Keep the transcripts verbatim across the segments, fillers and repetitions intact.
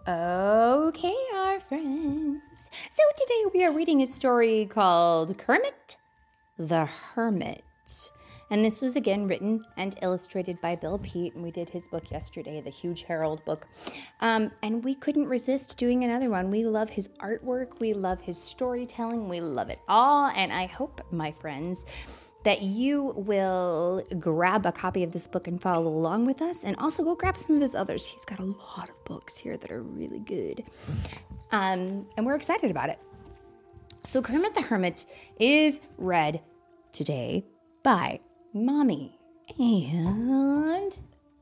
Okay, our friends. So today we are reading a story called Kermit the Hermit. And this was again written and illustrated by Bill Peet, and we did his book yesterday, the Huge Herald book. Um, and we couldn't resist doing another one. We love his artwork, we love his storytelling, we love it all. And I hope, my friends, that you will grab a copy of this book and follow along with us, and also go grab some of his others. He's got a lot of books here that are really good. Um, and we're excited about it. So Kermit the Hermit is read today by Mommy and...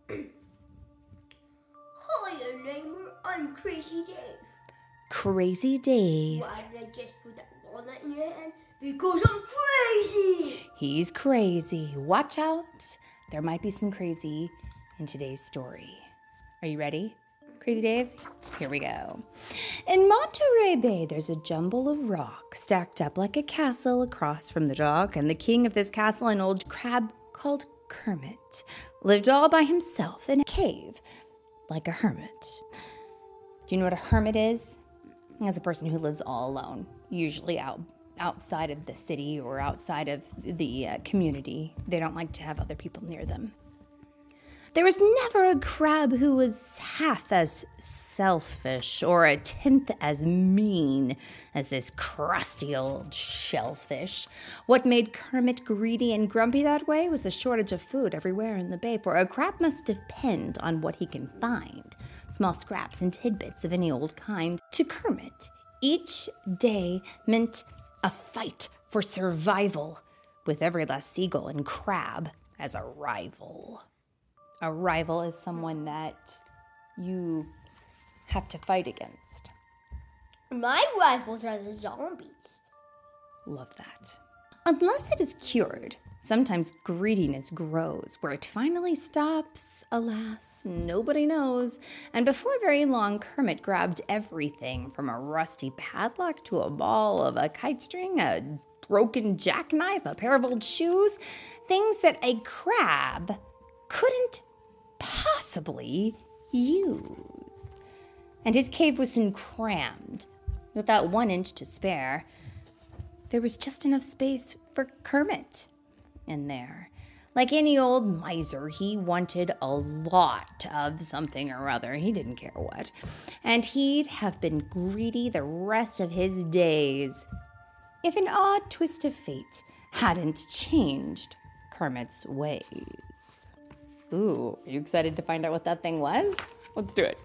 Hiya, neighbor. I'm Crazy Dave. Crazy Dave. Why did I just put that walnut in your hand? Because I'm crazy! He's crazy. Watch out. There might be some crazy in today's story. Are you ready, Crazy Dave? Here we go. In Monterey Bay, there's a jumble of rock stacked up like a castle across from the dock, and the king of this castle, an old crab called Kermit, lived all by himself in a cave like a hermit. Do you know what a hermit is? It's a person who lives all alone, usually out outside of the city or outside of the uh, community. They don't like to have other people near them. There was never a crab who was half as selfish or a tenth as mean as this crusty old shellfish. What made Kermit greedy and grumpy that way was the shortage of food everywhere in the bay, for a crab must depend on what he can find, small scraps and tidbits of any old kind. To Kermit, each day meant a fight for survival, with every last seagull and crab as a rival. A rival is someone that you have to fight against. My rivals are the zombies. Love that. Unless it is cured, sometimes greediness grows. Where it finally stops, alas, nobody knows. And before very long, Kermit grabbed everything from a rusty padlock to a ball of a kite string, a broken jackknife, a pair of old shoes, things that a crab couldn't possibly use. And his cave was soon crammed, without one inch to spare. There was just enough space for Kermit in there. Like any old miser, he wanted a lot of something or other. He didn't care what. And he'd have been greedy the rest of his days if an odd twist of fate hadn't changed Kermit's ways. Ooh, are you excited to find out what that thing was? Let's do it.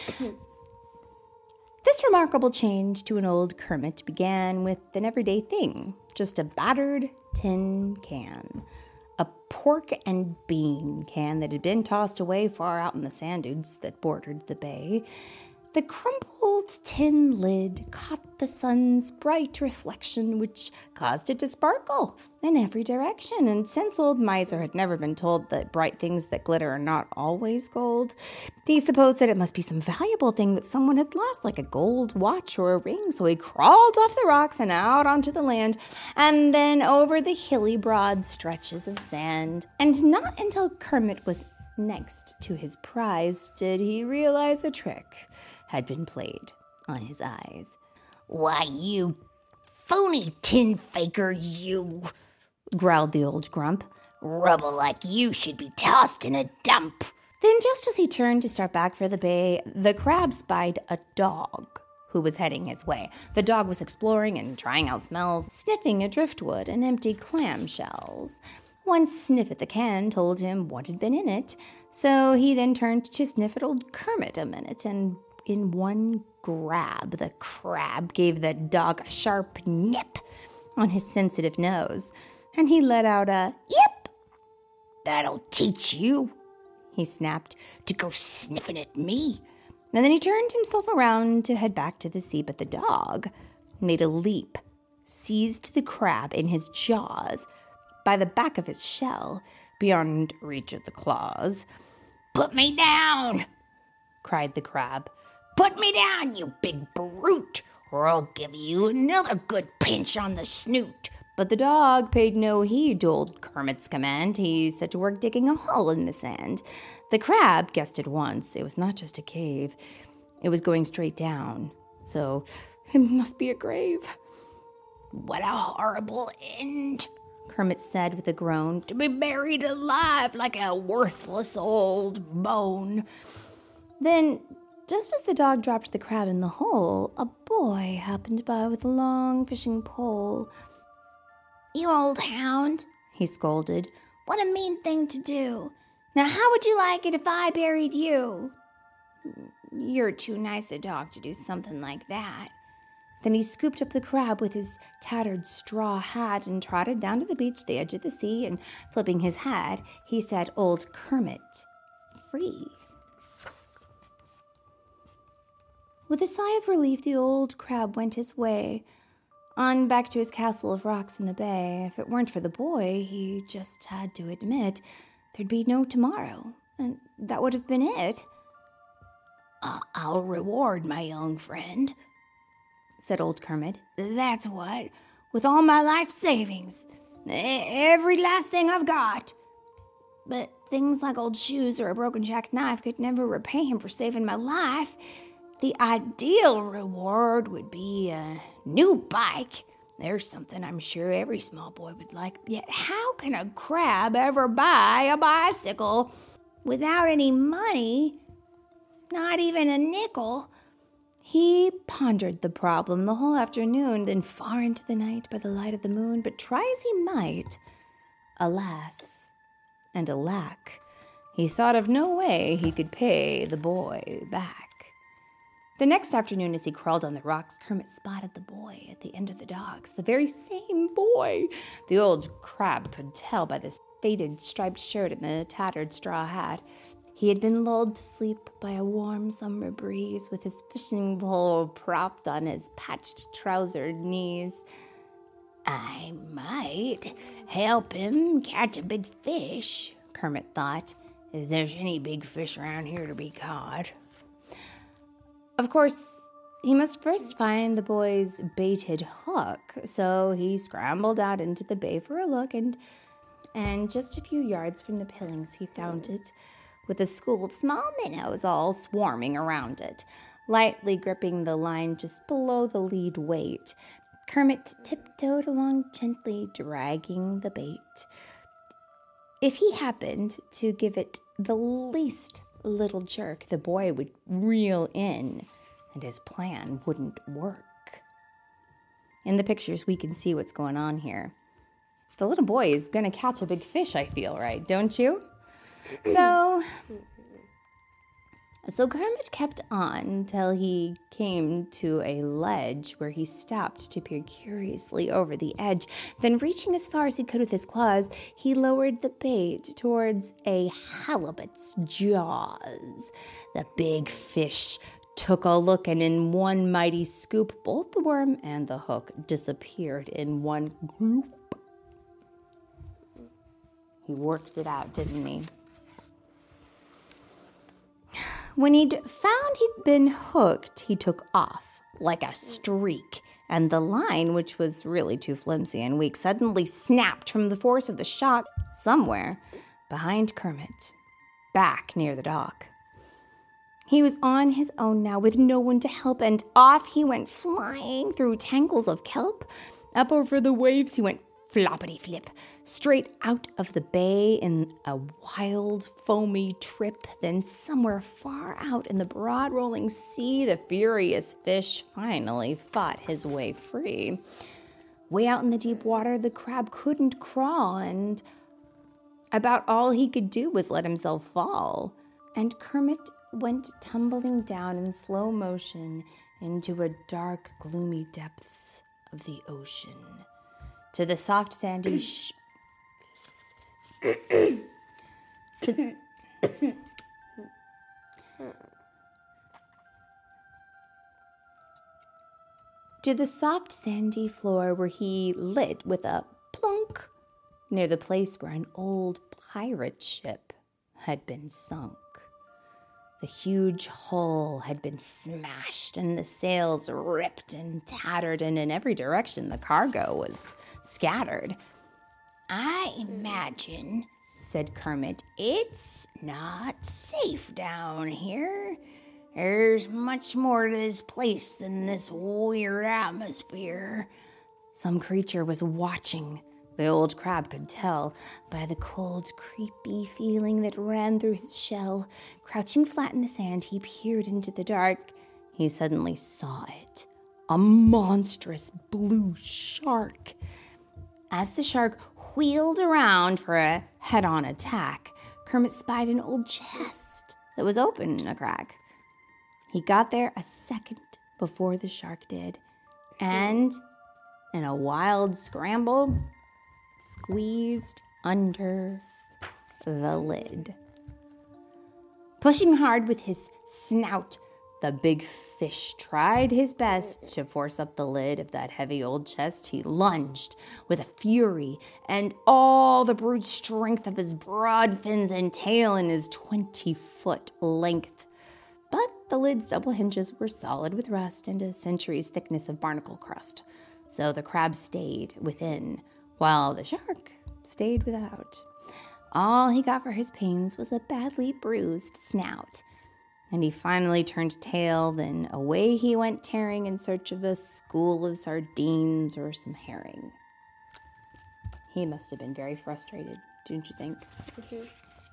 This remarkable change to an old Kermit began with an everyday thing, just a battered tin can. A pork and bean can that had been tossed away far out in the sand dunes that bordered the bay. The crumpled tin lid caught the sun's bright reflection, which caused it to sparkle in every direction. And since old Miser had never been told that bright things that glitter are not always gold, he supposed that it must be some valuable thing that someone had lost, like a gold watch or a ring. So he crawled off the rocks and out onto the land, and then over the hilly, broad stretches of sand. And not until Kermit was next to his prize did he realize a trick had been played on his eyes. "Why, you phony tin faker, you," growled the old grump. "Rubble like you should be tossed in a dump." Then just as he turned to start back for the bay, the crab spied a dog who was heading his way. The dog was exploring and trying out smells, sniffing at driftwood and empty clam shells. One sniff at the can told him what had been in it, so he then turned to sniff at old Kermit a minute, and in one grab, the crab gave the dog a sharp nip on his sensitive nose, and he let out a yip. "That'll teach you," he snapped, "to go sniffing at me." And then he turned himself around to head back to the sea, but the dog made a leap, seized the crab in his jaws by the back of his shell, beyond reach of the claws. "Put me down," cried the crab. "Put me down, you big brute, or I'll give you another good pinch on the snoot." But the dog paid no heed to old Kermit's command. He set to work digging a hole in the sand. The crab guessed at once it was not just a cave. It was going straight down, so it must be a grave. What a horrible end, Kermit said with a groan. to be buried alive like a worthless old bone. Then, just as the dog dropped the crab in the hole, a boy happened by with a long fishing pole. You old hound, He scolded. what a mean thing to do. Now how would you like it if I buried you? You're too nice a dog to do something like that. Then he scooped up the crab with his tattered straw hat and trotted down to the beach, the edge of the sea, and flipping his hat, he set old Kermit free. With a sigh of relief, the old crab went his way, on back to his castle of rocks in the bay. If it weren't for the boy, he just had to admit, there'd be no tomorrow, and that would have been it. Uh, I'll reward my young friend, said old Kermit. That's what, with all my life savings, every last thing I've got. But things like old shoes or a broken jackknife could never repay him for saving my life. The ideal reward would be a new bike. There's something I'm sure every small boy would like. Yet how can a crab ever buy a bicycle without any money? Not even a nickel. He pondered the problem the whole afternoon, then far into the night by the light of the moon. But try as he might, alas and alack, he thought of no way he could pay the boy back. The next afternoon, as he crawled on the rocks, Kermit spotted the boy at the end of the docks. The very same boy. The old crab could tell by the faded striped shirt and the tattered straw hat. He had been lulled to sleep by a warm summer breeze with his fishing pole propped on his patched trousered knees. I might help him catch a big fish, Kermit thought, if there's any big fish around here to be caught. Of course, he must first find the boy's baited hook, so he scrambled out into the bay for a look, and, and just a few yards from the pilings he found it, with a school of small minnows all swarming around it. Lightly gripping the line just below the lead weight, Kermit tiptoed along gently, dragging the bait. If he happened to give it the least little jerk, the boy would reel in, and his plan wouldn't work. In the pictures, we can see what's going on here. The little boy is going to catch a big fish, I feel, right? Don't you? So, so Kermit kept on till he came to a ledge where he stopped to peer curiously over the edge. Then, reaching as far as he could with his claws, he lowered the bait towards a halibut's jaws. The big fish took a look, and in one mighty scoop, both the worm and the hook disappeared in one gloop. He worked it out, didn't he? When he'd found he'd been hooked, he took off like a streak, and the line, which was really too flimsy and weak, suddenly snapped from the force of the shock somewhere behind Kermit, back near the dock. He was on his own now, with no one to help, and off he went flying through tangles of kelp. Up over the waves he went floppity-flip, straight out of the bay in a wild, foamy trip. Then somewhere far out in the broad rolling sea, the furious fish finally fought his way free. Way out in the deep water, the crab couldn't crawl, and about all he could do was let himself fall. And Kermit went tumbling down in slow motion into a dark, gloomy depths of the ocean, to the soft sandy sh- to, to the soft sandy floor, where he lit with a plunk near the place where an old pirate ship had been sunk. The huge hull had been smashed, and the sails ripped and tattered, and in every direction the cargo was scattered. I imagine, said Kermit, it's not safe down here. There's much more to this place than this weird atmosphere. Some creature was watching. The old crab could tell by the cold, creepy feeling that ran through his shell. Crouching flat in the sand, he peered into the dark. He suddenly saw it. A monstrous blue shark. As the shark wheeled around for a head-on attack, Kermit spied an old chest that was open in a crack. He got there a second before the shark did, and in a wild scramble, squeezed under the lid. Pushing hard with his snout, the big fish tried his best to force up the lid of that heavy old chest. He lunged with a fury and all the brute strength of his broad fins and tail in his twenty-foot length. But the lid's double hinges were solid with rust and a century's thickness of barnacle crust, so the crab stayed within, while the shark stayed without. All he got for his pains was a badly bruised snout. And he finally turned tail, then away he went tearing in search of a school of sardines or some herring. He must have been very frustrated, don't you think? Mhm.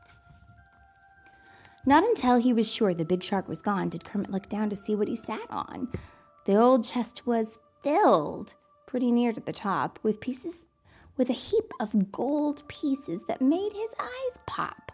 Not until he was sure the big shark was gone did Kermit look down to see what he sat on. The old chest was filled, pretty near to the top, with pieces, with a heap of gold pieces that made his eyes pop.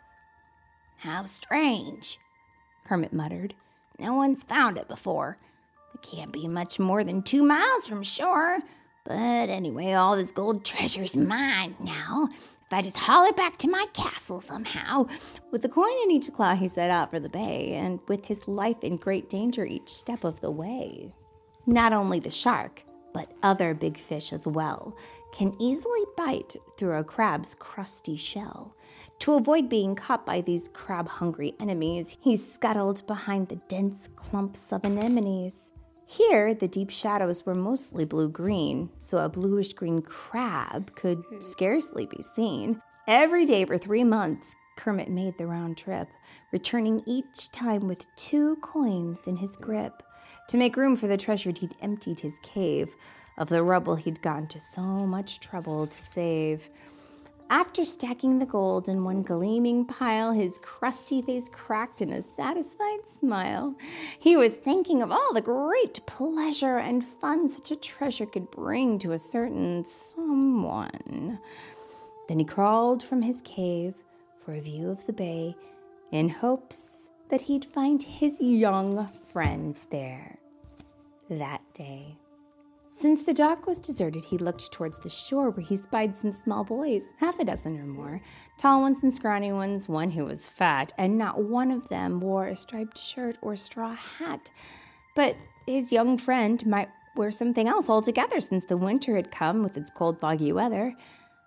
How strange, Kermit muttered. No one's found it before. It can't be much more than two miles from shore. But anyway, all this gold treasure's mine now. If I just haul it back to my castle somehow. With the coin in each claw, he set out for the bay, and with his life in great danger each step of the way. Not only the shark, but other big fish as well, can easily bite through a crab's crusty shell. To avoid being caught by these crab-hungry enemies, he scuttled behind the dense clumps of anemones. Here, the deep shadows were mostly blue-green, so a bluish-green crab could scarcely be seen. Every day for three months, Kermit made the round trip, returning each time with two coins in his grip. To make room for the treasure, he'd emptied his cave of the rubble he'd gone to so much trouble to save. After stacking the gold in one gleaming pile, his crusty face cracked in a satisfied smile. He was thinking of all the great pleasure and fun such a treasure could bring to a certain someone. Then he crawled from his cave for a view of the bay in hopes that he'd find his young friend there that day. Since the dock was deserted, he looked towards the shore where he spied some small boys, half a dozen or more, tall ones and scrawny ones, one who was fat, and not one of them wore a striped shirt or straw hat. But his young friend might wear something else altogether since the winter had come with its cold, foggy weather.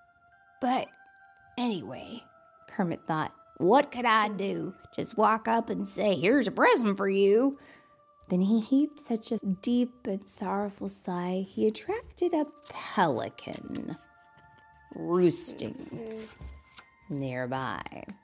But anyway, Kermit thought, what could I do? Just walk up and say, here's a present for you. Then he heaved such a deep and sorrowful sigh, he attracted a pelican roosting nearby.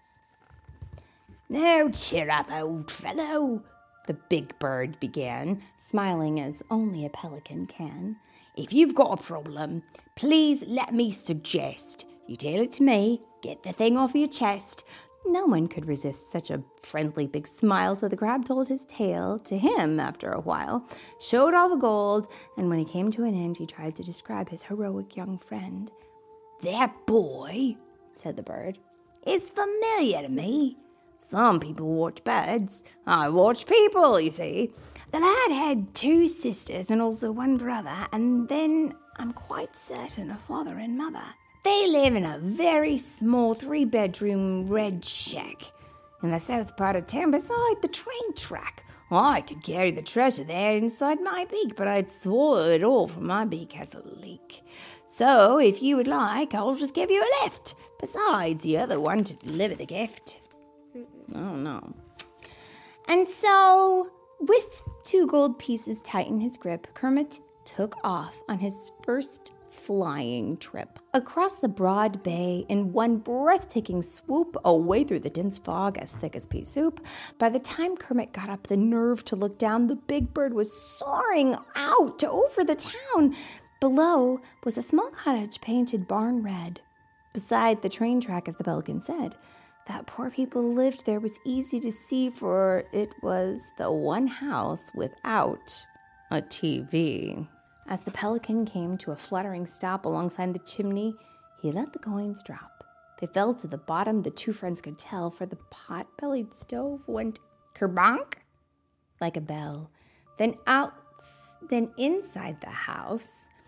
Now cheer up, old fellow, the big bird began, smiling as only a pelican can. If you've got a problem, please let me suggest you tell it to me, get the thing off your chest. No one could resist such a friendly big smile, so the crab told his tale to him after a while, showed all the gold, and when he came to an end, he tried to describe his heroic young friend. That boy, said the bird, is familiar to me. Some people watch birds. I watch people, you see. The lad had two sisters and also one brother, and then I'm quite certain a father and mother. They live in a very small three-bedroom red shack in the south part of town beside the train track. I could carry the treasure there inside my beak, but I'd swallow it all from my beak has a leak. So, if you would like, I'll just give you a lift. Besides, you're the one to deliver the gift. Oh, no. And so, with two gold pieces tight in his grip, Kermit took off on his first flying trip across the broad bay in one breathtaking swoop away through the dense fog as thick as pea soup. By the time Kermit got up the nerve to look down, the big bird was soaring out over the town. Below was a small cottage painted barn red. Beside the train track, as the pelican said, that poor people lived there was easy to see, for it was the one house without a T V. As the pelican came to a fluttering stop alongside the chimney, he let the coins drop. They fell to the bottom, the two friends could tell, for the pot-bellied stove went kerbonk like a bell. Then out, then inside the house,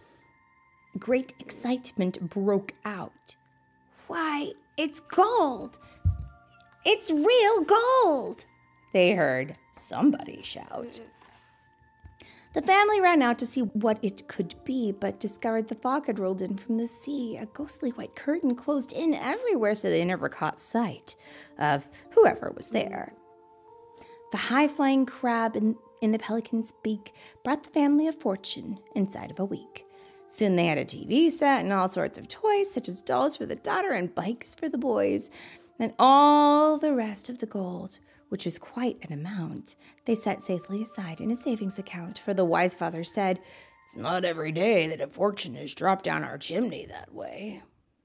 great excitement broke out. "Why, it's gold! It's real gold!" they heard somebody shout. The family ran out to see what it could be, but discovered the fog had rolled in from the sea. A ghostly white curtain closed in everywhere, so they never caught sight of whoever was there. The high-flying crab in, in the pelican's beak brought the family a fortune inside of a week. Soon they had a T V set and all sorts of toys, such as dolls for the daughter and bikes for the boys. And all the rest of the gold, which was quite an amount, they set safely aside in a savings account, for the wise father said, "It's not every day that a fortune is dropped down our chimney that way."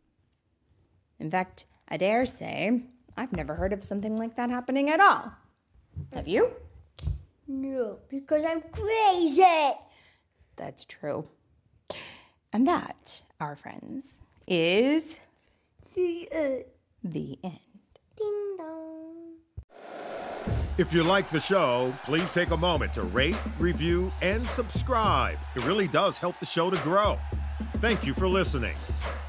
In fact, I dare say I've never heard of something like that happening at all. Have you? No, because I'm crazy. That's true. And that, our friends, is The end. the end. Ding dong. If you like the show, please take a moment to rate, review, and subscribe. It really does help the show to grow. Thank you for listening.